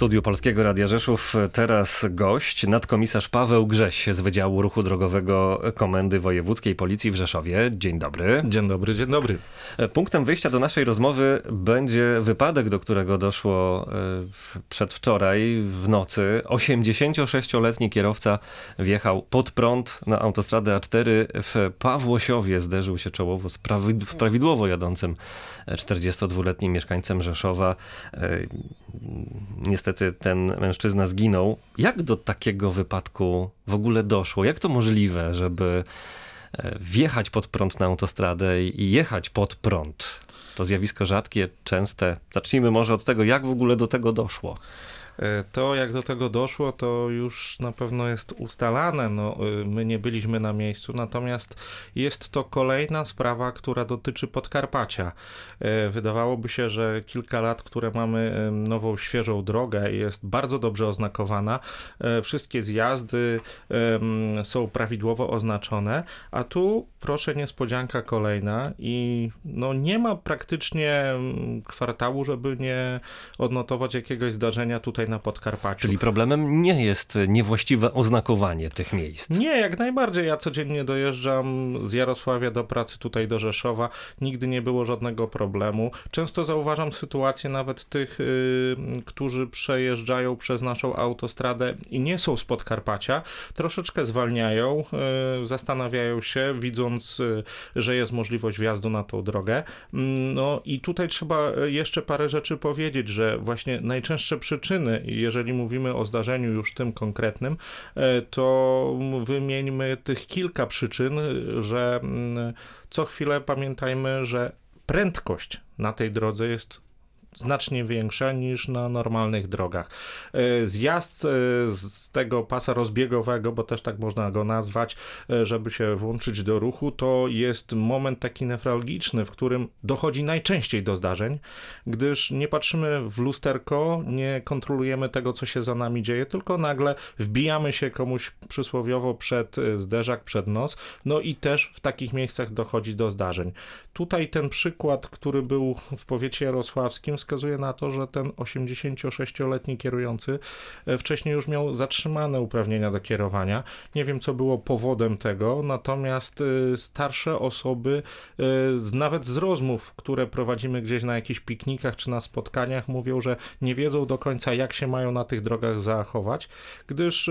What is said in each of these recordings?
studiu Polskiego Radia Rzeszów teraz gość, nadkomisarz Paweł Grześ z Wydziału Ruchu Drogowego Komendy Wojewódzkiej Policji w Rzeszowie. Dzień dobry. Dzień dobry, dzień dobry. Punktem wyjścia do naszej rozmowy będzie wypadek, do którego doszło przedwczoraj w nocy. 86-letni kierowca wjechał pod prąd na autostradę A4 w Pawłosiowie. Zderzył się czołowo z prawidłowo jadącym 42-letnim mieszkańcem Rzeszowa. Niestety ten mężczyzna zginął. Jak do takiego wypadku w ogóle doszło? Jak to możliwe, żeby wjechać pod prąd na autostradę i jechać pod prąd? To zjawisko rzadkie, częste. Zacznijmy może od tego, jak w ogóle do tego doszło. To, jak do tego doszło, to już na pewno jest ustalane. My nie byliśmy na miejscu, natomiast jest to kolejna sprawa, która dotyczy Podkarpacia. Wydawałoby się, że kilka lat, które mamy nową, świeżą drogę, jest bardzo dobrze oznakowana. Wszystkie zjazdy są prawidłowo oznaczone, a tu, proszę, niespodzianka kolejna i nie ma praktycznie kwartału, żeby nie odnotować jakiegoś zdarzenia tutaj na Podkarpaciu. Czyli problemem nie jest niewłaściwe oznakowanie tych miejsc. Nie, jak najbardziej. Ja codziennie dojeżdżam z Jarosławia do pracy tutaj do Rzeszowa. Nigdy nie było żadnego problemu. Często zauważam sytuację nawet tych, którzy przejeżdżają przez naszą autostradę i nie są z Podkarpacia. Troszeczkę zwalniają, zastanawiają się, widząc, że jest możliwość wjazdu na tą drogę. I tutaj trzeba jeszcze parę rzeczy powiedzieć, że właśnie najczęstsze przyczyny, jeżeli mówimy o zdarzeniu już tym konkretnym, to wymieńmy tych kilka przyczyn, że co chwilę pamiętajmy, że prędkość na tej drodze jest znacznie większa niż na normalnych drogach. Zjazd z tego pasa rozbiegowego, bo też tak można go nazwać, żeby się włączyć do ruchu, to jest moment taki newralgiczny, w którym dochodzi najczęściej do zdarzeń, gdyż nie patrzymy w lusterko, nie kontrolujemy tego, co się za nami dzieje, tylko nagle wbijamy się komuś przysłowiowo przed zderzak, przed nos, i też w takich miejscach dochodzi do zdarzeń. Tutaj ten przykład, który był w powiecie jarosławskim, wskazuje na to, że ten 86-letni kierujący wcześniej już miał zatrzymane uprawnienia do kierowania. Nie wiem, co było powodem tego, natomiast starsze osoby, nawet z rozmów, które prowadzimy gdzieś na jakichś piknikach czy na spotkaniach, mówią, że nie wiedzą do końca, jak się mają na tych drogach zachować, gdyż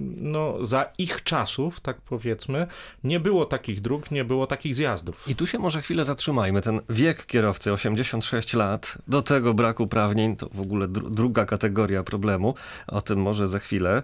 za ich czasów, tak powiedzmy, nie było takich dróg, nie było takich zjazdów. I tu się może chwilę zatrzymajmy. Ten wiek kierowcy, 86 lat, do tego brak uprawnień, to w ogóle druga kategoria problemu, o tym może za chwilę.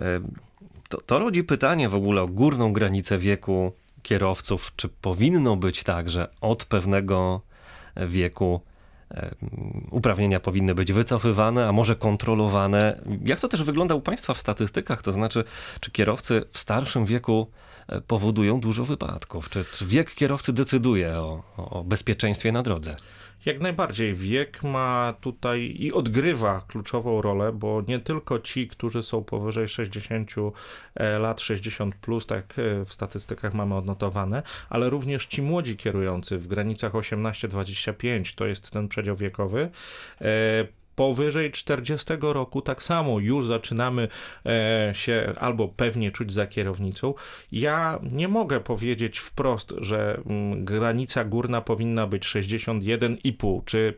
To rodzi pytanie w ogóle o górną granicę wieku kierowców. Czy powinno być tak, że od pewnego wieku uprawnienia powinny być wycofywane, a może kontrolowane? Jak to też wygląda u państwa w statystykach? To znaczy, czy kierowcy w starszym wieku powodują dużo wypadków? Czy wiek kierowcy decyduje o bezpieczeństwie na drodze? Jak najbardziej. Wiek ma tutaj i odgrywa kluczową rolę, bo nie tylko ci, którzy są powyżej 60 lat, 60 plus, tak w statystykach mamy odnotowane, ale również ci młodzi kierujący w granicach 18-25, to jest ten przedział wiekowy. Powyżej 40 roku tak samo już zaczynamy się albo pewnie czuć za kierownicą. Ja nie mogę powiedzieć wprost, że granica górna powinna być 61,5 czy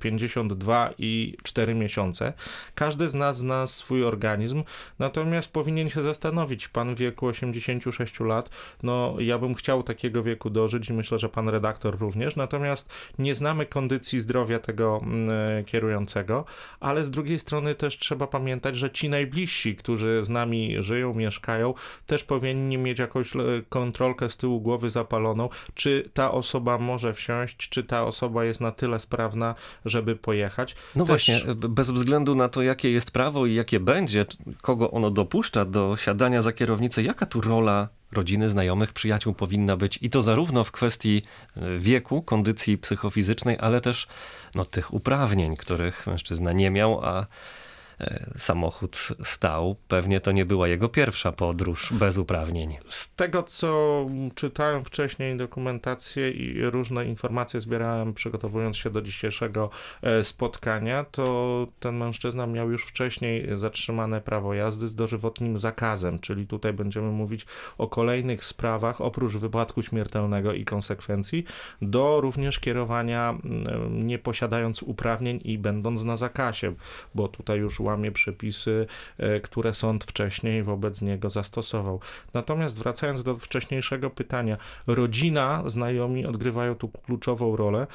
52,4 miesiące. Każdy z nas zna swój organizm, natomiast powinien się zastanowić. Pan w wieku 86 lat, ja bym chciał takiego wieku dożyć i myślę, że pan redaktor również, natomiast nie znamy kondycji zdrowia tego kierującego, ale z drugiej strony też trzeba pamiętać, że ci najbliżsi, którzy z nami żyją, mieszkają, też powinni mieć jakąś kontrolkę z tyłu głowy zapaloną, czy ta osoba może wsiąść, czy ta osoba jest na tyle sprawna, żeby pojechać. Właśnie, bez względu na to, jakie jest prawo i jakie będzie, kogo ono dopuszcza do siadania za kierownicę, jaka tu rola rodziny, znajomych, przyjaciół powinna być i to zarówno w kwestii wieku, kondycji psychofizycznej, ale też tych uprawnień, których mężczyzna nie miał, a samochód stał. Pewnie to nie była jego pierwsza podróż bez uprawnień. Z tego, co czytałem wcześniej dokumentację i różne informacje zbierałem, przygotowując się do dzisiejszego spotkania, to ten mężczyzna miał już wcześniej zatrzymane prawo jazdy z dożywotnim zakazem, czyli tutaj będziemy mówić o kolejnych sprawach, oprócz wypadku śmiertelnego i konsekwencji, do również kierowania nie posiadając uprawnień i będąc na zakazie, bo tutaj już łamie przepisy, które sąd wcześniej wobec niego zastosował. Natomiast wracając do wcześniejszego pytania, rodzina, znajomi odgrywają tu kluczową rolę,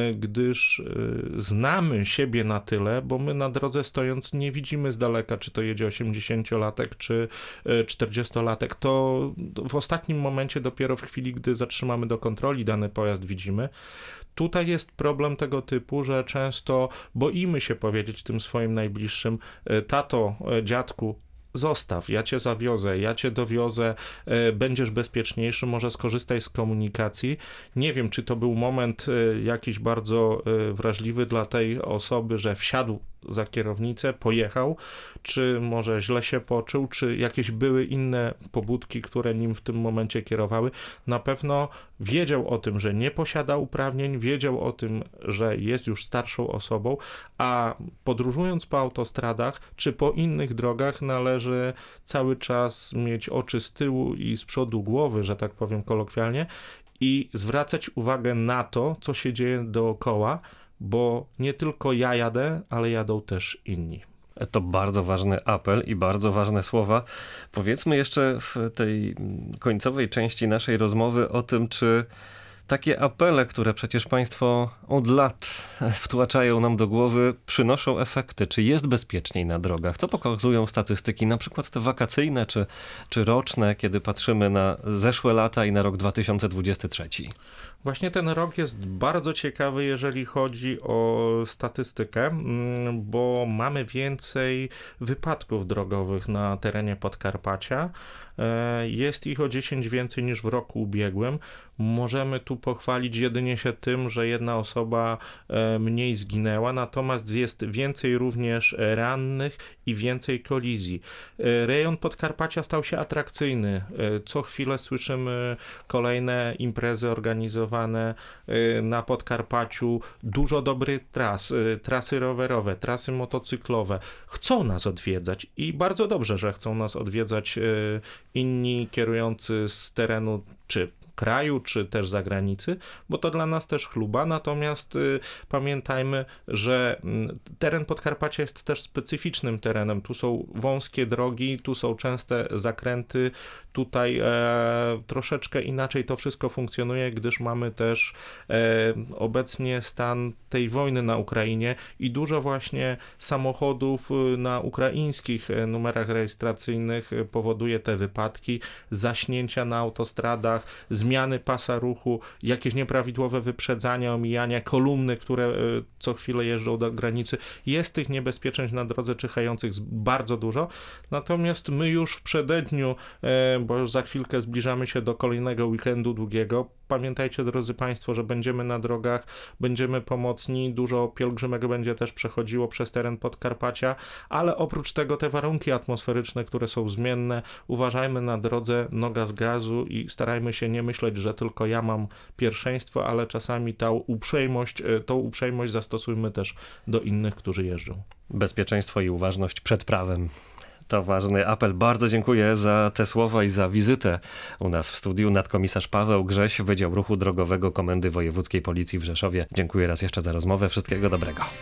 gdyż znamy siebie na tyle, bo my na drodze stojąc nie widzimy z daleka, czy to jedzie 80-latek, czy 40-latek. To w ostatnim momencie, dopiero w chwili, gdy zatrzymamy do kontroli dany pojazd, widzimy. Tutaj jest problem tego typu, że często boimy się powiedzieć tym swoim najbliższym: tato, dziadku, zostaw, ja cię zawiozę, ja cię dowiozę, będziesz bezpieczniejszy, może skorzystaj z komunikacji. Nie wiem, czy to był moment jakiś bardzo wrażliwy dla tej osoby, że wsiadł za kierownicę, pojechał, czy może źle się poczuł, czy jakieś były inne pobudki, które nim w tym momencie kierowały. Na pewno wiedział o tym, że nie posiada uprawnień, wiedział o tym, że jest już starszą osobą, a podróżując po autostradach, czy po innych drogach, należy cały czas mieć oczy z tyłu i z przodu głowy, że tak powiem kolokwialnie, i zwracać uwagę na to, co się dzieje dookoła, bo nie tylko ja jadę, ale jadą też inni. To bardzo ważny apel i bardzo ważne słowa. Powiedzmy jeszcze w tej końcowej części naszej rozmowy o tym, czy takie apele, które przecież państwo od lat wtłaczają nam do głowy, przynoszą efekty. Czy jest bezpieczniej na drogach? Co pokazują statystyki, na przykład te wakacyjne czy roczne, kiedy patrzymy na zeszłe lata i na rok 2023? Właśnie ten rok jest bardzo ciekawy, jeżeli chodzi o statystykę, bo mamy więcej wypadków drogowych na terenie Podkarpacia. Jest ich o 10 więcej niż w roku ubiegłym. Możemy tu pochwalić jedynie się tym, że jedna osoba mniej zginęła, natomiast jest więcej również rannych i więcej kolizji. Rejon Podkarpacia stał się atrakcyjny. Co chwilę słyszymy kolejne imprezy organizowane na Podkarpaciu. Dużo dobrych tras, trasy rowerowe, trasy motocyklowe. Chcą nas odwiedzać i bardzo dobrze, że chcą nas odwiedzać inni kierujący z terenu czy kraju, czy też zagranicy, bo to dla nas też chluba, natomiast pamiętajmy, że teren Podkarpacia jest też specyficznym terenem. Tu są wąskie drogi, tu są częste zakręty, tutaj troszeczkę inaczej to wszystko funkcjonuje, gdyż mamy też obecnie stan tej wojny na Ukrainie i dużo właśnie samochodów na ukraińskich numerach rejestracyjnych powoduje te wypadki, zaśnięcia na autostradach, zmiany pasa ruchu, jakieś nieprawidłowe wyprzedzania, omijania, kolumny, które co chwilę jeżdżą do granicy. Jest tych niebezpieczeństw na drodze czyhających bardzo dużo, natomiast my już w przededniu, bo już za chwilkę zbliżamy się do kolejnego weekendu długiego, pamiętajcie, drodzy Państwo, że będziemy na drogach, będziemy pomocni, dużo pielgrzymek będzie też przechodziło przez teren Podkarpacia, ale oprócz tego te warunki atmosferyczne, które są zmienne, uważajmy na drodze, noga z gazu i starajmy się nie myśleć, że tylko ja mam pierwszeństwo, ale czasami tą uprzejmość zastosujmy też do innych, którzy jeżdżą. Bezpieczeństwo i uważność przed prawem. To ważny apel. Bardzo dziękuję za te słowa i za wizytę u nas w studiu. Nadkomisarz Paweł Grześ, Wydział Ruchu Drogowego Komendy Wojewódzkiej Policji w Rzeszowie. Dziękuję raz jeszcze za rozmowę. Wszystkiego dobrego.